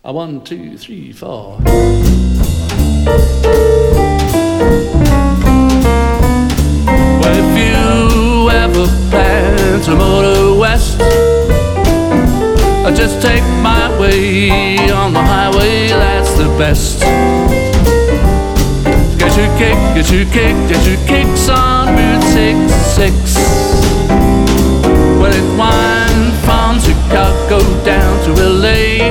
1, 2, 3, 4. Well, if you ever plan to motor west, just take my way on the highway, that's the best. Get your kicks on Route 66. Well, it winds from Chicago down to LA,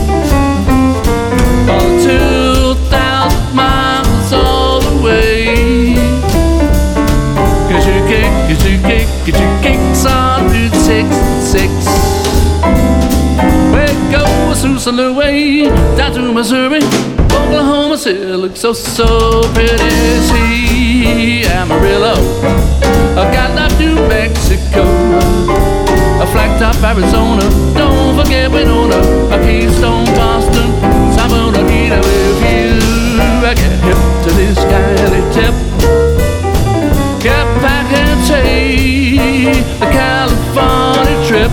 about 2,000 miles all the way. Get your kicks on Route 66. Where it goes through St. Louis, down to Missouri, Oklahoma City looks so pretty. See Amarillo, Got New Mexico, Flagtop, Arizona. Don't forget Winona, Keystone, Boston, San Bernardino. If you get hip to this kind of tip, get back and take the California trip.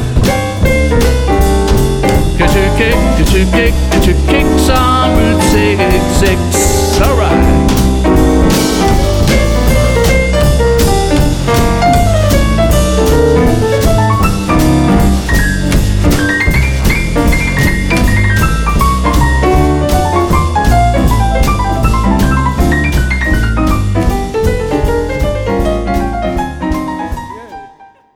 Get your kicks on Route 66.